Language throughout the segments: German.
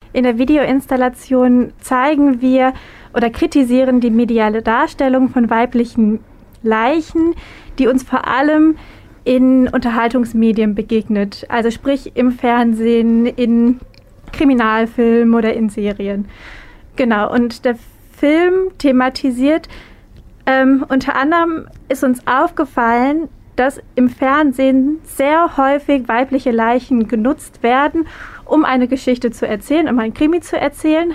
In der Videoinstallation zeigen wir oder kritisieren die mediale Darstellung von weiblichen Leichen, die uns vor allem in Unterhaltungsmedien begegnet. Also sprich im Fernsehen, in Kriminalfilmen oder in Serien. Genau, und der Film thematisiert, unter anderem ist uns aufgefallen, dass im Fernsehen sehr häufig weibliche Leichen genutzt werden, um eine Geschichte zu erzählen, um ein Krimi zu erzählen.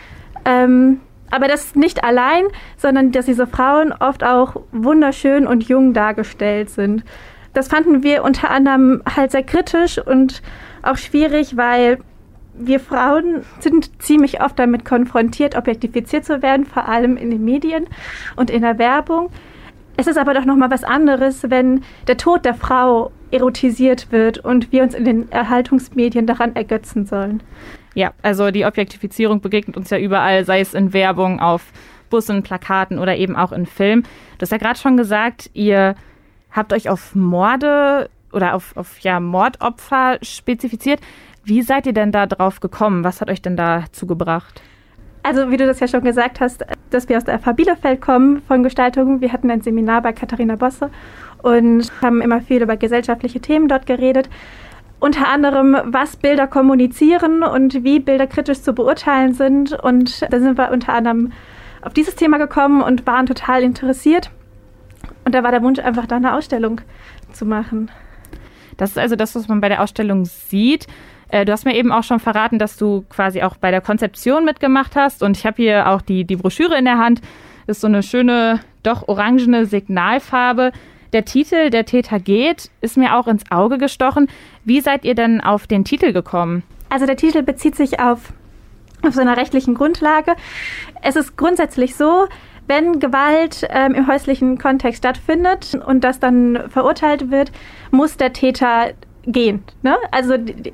Aber das nicht allein, sondern dass diese Frauen oft auch wunderschön und jung dargestellt sind. Das fanden wir unter anderem halt sehr kritisch und auch schwierig, weil wir Frauen sind ziemlich oft damit konfrontiert, objektifiziert zu werden, vor allem in den Medien und in der Werbung. Es ist aber doch nochmal was anderes, wenn der Tod der Frau erotisiert wird und wir uns in den Erhaltungsmedien daran ergötzen sollen. Ja, also die Objektifizierung begegnet uns ja überall, sei es in Werbung, auf Bussen, Plakaten oder eben auch in Filmen. Du hast ja gerade schon gesagt, ihr habt euch auf Morde oder auf Mordopfer spezifiziert. Wie seid ihr denn da drauf gekommen? Was hat euch denn dazu gebracht? Also wie du das ja schon gesagt hast, dass wir aus der FH Bielefeld kommen von Gestaltung. Wir hatten ein Seminar bei Katharina Bosse und haben immer viel über gesellschaftliche Themen dort geredet. Unter anderem, was Bilder kommunizieren und wie Bilder kritisch zu beurteilen sind. Und da sind wir unter anderem auf dieses Thema gekommen und waren total interessiert. Und da war der Wunsch, einfach da eine Ausstellung zu machen. Das ist also das, was man bei der Ausstellung sieht. Du hast mir eben auch schon verraten, dass du quasi auch bei der Konzeption mitgemacht hast. Und ich habe hier auch die Broschüre in der Hand. Das ist so eine schöne, doch orangene Signalfarbe. Der Titel, Der Täter geht, ist mir auch ins Auge gestochen. Wie seid ihr denn auf den Titel gekommen? Also der Titel bezieht sich auf so einer rechtlichen Grundlage. Es ist grundsätzlich so, wenn Gewalt im häuslichen Kontext stattfindet und das dann verurteilt wird, muss der Täter gehen. Ne? Also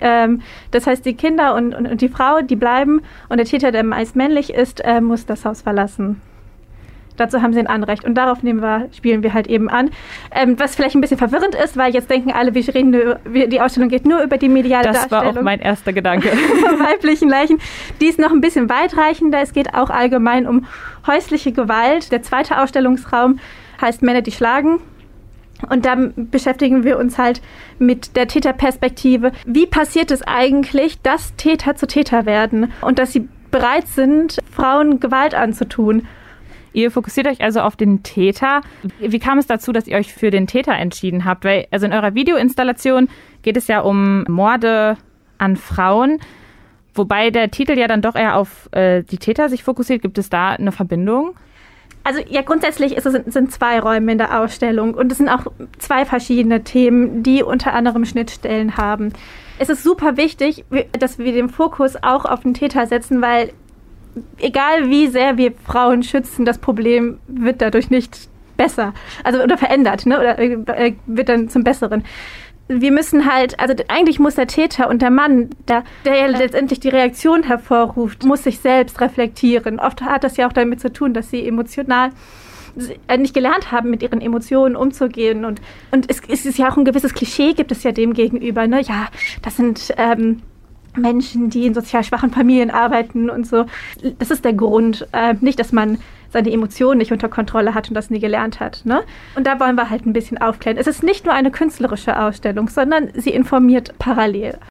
das heißt, die Kinder und die Frau, die bleiben und der Täter, der meist männlich ist, muss das Haus verlassen. Dazu haben sie ein Anrecht und darauf spielen wir halt eben an. Was vielleicht ein bisschen verwirrend ist, weil jetzt denken alle, die Ausstellung geht nur über die mediale Darstellung. Das war auch mein erster Gedanke. Von weiblichen Leichen. Die ist noch ein bisschen weitreichender. Es geht auch allgemein um häusliche Gewalt. Der zweite Ausstellungsraum heißt Männer, die schlagen. Und da beschäftigen wir uns halt mit der Täterperspektive. Wie passiert es eigentlich, dass Täter zu Täter werden und dass sie bereit sind, Frauen Gewalt anzutun? Ihr fokussiert euch also auf den Täter. Wie kam es dazu, dass ihr euch für den Täter entschieden habt? Weil also in eurer Videoinstallation geht es ja um Morde an Frauen, wobei der Titel ja dann doch eher auf die Täter sich fokussiert. Gibt es da eine Verbindung? Also ja, grundsätzlich sind zwei Räume in der Ausstellung und es sind auch zwei verschiedene Themen, die unter anderem Schnittstellen haben. Es ist super wichtig, dass wir den Fokus auch auf den Täter setzen, weil egal wie sehr wir Frauen schützen, das Problem wird dadurch nicht besser, also oder verändert, ne? Oder wird dann zum Besseren. Wir müssen halt, also eigentlich muss der Täter und der Mann, der ja letztendlich die Reaktion hervorruft, muss sich selbst reflektieren. Oft hat das ja auch damit zu tun, dass sie emotional nicht gelernt haben, mit ihren Emotionen umzugehen. Und es ist ja auch ein gewisses Klischee, gibt es ja dem gegenüber. Ne? Ja, das sind Menschen, die in sozial schwachen Familien arbeiten und so. Das ist der Grund. Nicht, dass man seine Emotionen nicht unter Kontrolle hat und das nie gelernt hat. Ne? Und da wollen wir halt ein bisschen aufklären. Es ist nicht nur eine künstlerische Ausstellung, sondern sie informiert parallel.